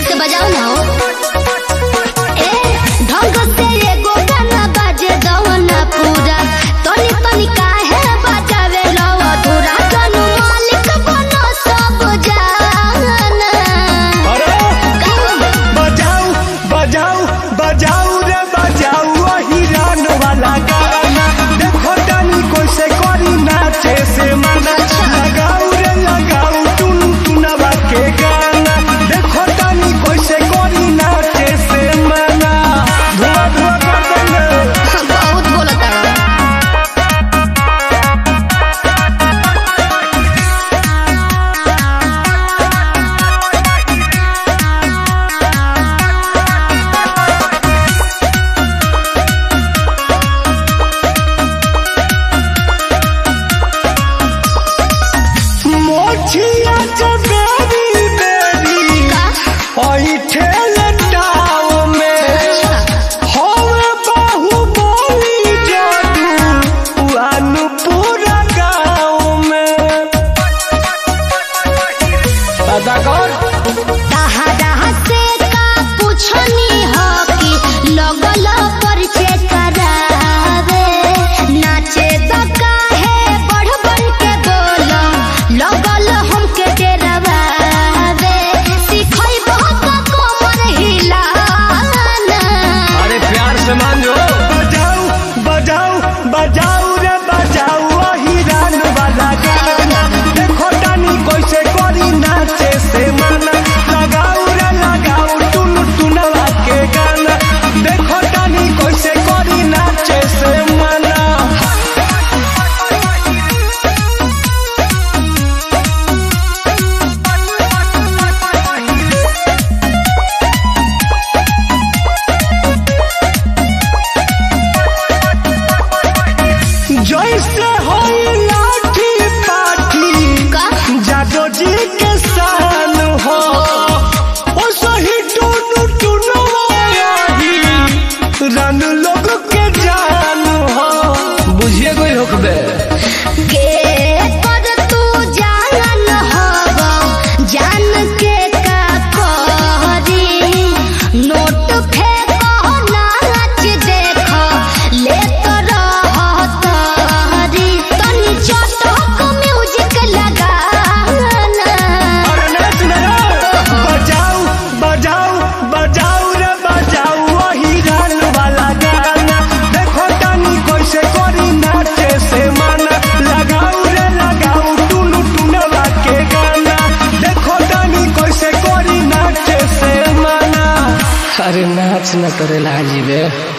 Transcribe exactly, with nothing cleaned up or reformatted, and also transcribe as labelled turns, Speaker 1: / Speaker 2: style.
Speaker 1: ठीक से बजाओ ना हो। ए ढंग से एगो गाना बाजे दो ना पूरा, तनी तनी काहे बजावे लो अधूरा, तनु मालिक बनो सब जाना।
Speaker 2: अरे बजाओ बजाओ बजाओ रे बजाओ हिरान वाला गाना, देखो तनी कैसे करी नाचे से मना, लगाओ रे लगाओ टुन टुनवा के गाना, देखो तनी कैसे करी नाचे से मना, धुआं धुआं कर देंगे।
Speaker 1: बहुत बोलता है।
Speaker 2: मोछिया चबेरी बेरी ओई ठेल टाव में, होवे बाहुबली जादू अनुपुरा गाँव में। दादा कौन
Speaker 1: दहा से का पूछनी हो कि लगल परिचय करावे, नाचे तो काहे बढ़ बढ़ के बोलो, लगल हमके डरावे, सिखई बहुत कमर हिलाना।
Speaker 2: अरे प्यार से मान लो। बजाओ बजाओ बजाओ रे बजाओ हिरान वाला गाना, देखो तनी कैसे करी नाचे से मना, लगाओ रे लगाओ टुन टुनवा के गाना, देखो तनी कैसे करी नाचे से मना। जैसे होई लाठी पाठी
Speaker 1: का
Speaker 2: जादो जी के शान हो, ओ सही टुनु टुनवा रन लोग के जान हो, बुझिए कोई होकबे।
Speaker 1: के पर तू जान होबो, जान के का करी, नोट फेंको नाच देखो, ले तो रहो तोरी, तनी चटक म्यूजिक लगाना।
Speaker 2: अरे नाच ना बजाओ बजाओ बजाओ रे बजाओ हिरान वाला गाना, देखो तनी कैसे करी नाचे से मना, लगाओ रे लगाओ टुनु टुनवा के गाना, देखो तनी कैसे करी नाचे से मना। अरे नाच न करे लाजी बे।